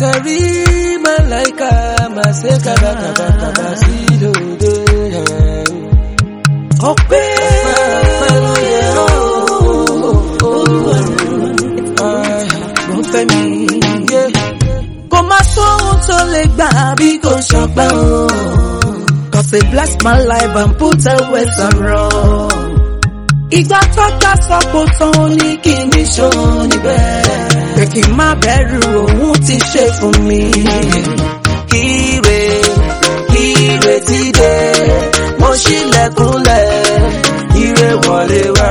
Sari malaika maseka baka sido de. Ope Femi kò má sóhun tó lè gbà bí kò ṣọpẹ́ o. Cause they bless my life and put away sorrow. Ìgbà tó ká sọ́pọ̀ tán ní kí ní ṣó níbẹ̀. Pé kí n má bẹ̀rù òun ti ṣe fún mi. Ire ti dé, mo ṣílẹ̀kùnlẹ̀, ire wọlé wá.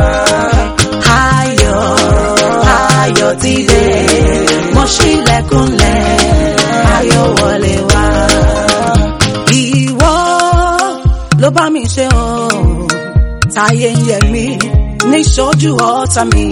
Ayọ̀ ti dé, mo ṣílẹ̀kùnlẹ̀, ayọ̀ wọlé wá. Ìwọ ló bá mi ṣe hàn, táyé ń yẹ mí níṣojú ọ̀tá mi.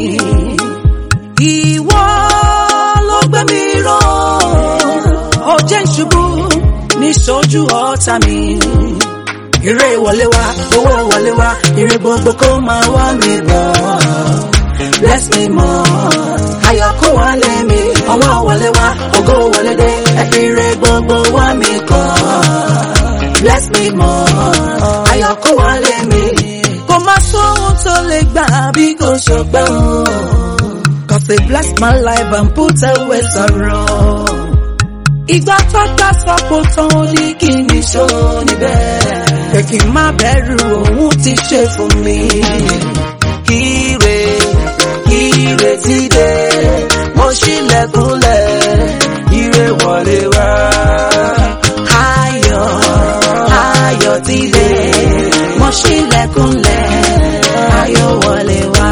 Ìwọ ló gbé mi ró, ó jẹ́ ìṣubú níṣojú ọ̀tá mi. Ire wọlé wá, owó wọlé wá, ire gbogbo kó máa wá mi bọ̀. Bless me more, ayọ̀ kó wálé mi, ọwọ́ wọlé wá, ògo wọlé dé, ire gbogbo wá mi kàn. Bless me more, ayọ̀ kó wálé mi. Kò má sóhun tó lè gbà bí kò ṣọpẹ́ o. Cause they bless my life and put away sorrow. Ìgbà tó ká sọ́pọ̀ tán ní kí ní ṣó níbẹ̀. Pé kí n má bẹ̀rù òun ti ṣe fún mi. Ire ti dé, mo ṣílẹ̀kùnlẹ̀, ire wọlé wá. Ayọ̀ ti dé, mo ṣílẹ̀kùnlẹ̀, ayọ̀ wọlé wá.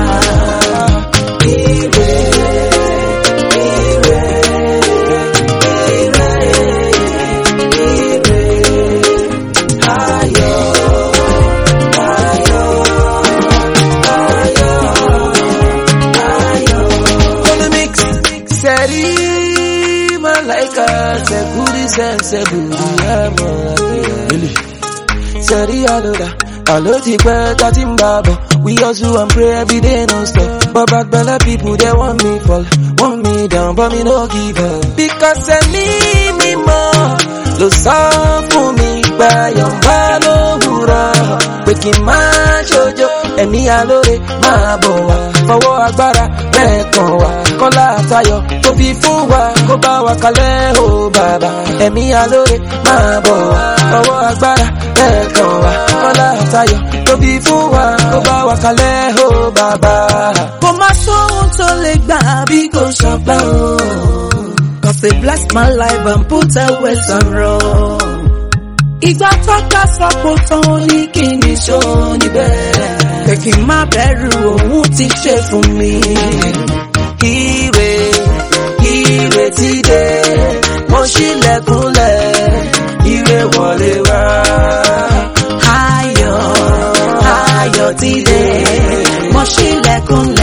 Sari aloda, aloti pẹ́ tati mbabo. We hustle and pray every day non stop. But back bella people they want me fall, want me down, but me no give up. Because ẹ̀mí mi mọ́ ló sọ fún mi gba yọ̀ǹba lówùrọ̀. Pé kí n máa ṣojo, ẹ̀mí alóore máa bọ̀ wá. Fọwọ́ agbára bẹ́ẹ̀ kàn wá. Kọ́lá àtayọ̀ tó fi fún wa, kó bá wa kalẹ̀ o bàbá. Ẹ̀mí alóore máa bọ̀ wá. Fọwọ́ agbára bẹ́ẹ̀ kàn wá. Kọ́lá àtayọ̀ tó fi fún wa, kó bá wa kalẹ̀ o bàbá. Kò má sóhun tó lè gbà bí kò ṣọpẹ́ o. Cause they bless my life and put away sorrow. Ìgbà tó ká sọ́pọ̀ tán ní kí ní ṣó níbẹ̀. Pé kí n má bẹ̀rù òun ti ṣe fún mi. Ire ti dé, mo ṣílẹ̀kùnlẹ̀, ire wọlé wá. Ayọ̀ ti dé, mo ṣílẹ̀kùnlẹ̀.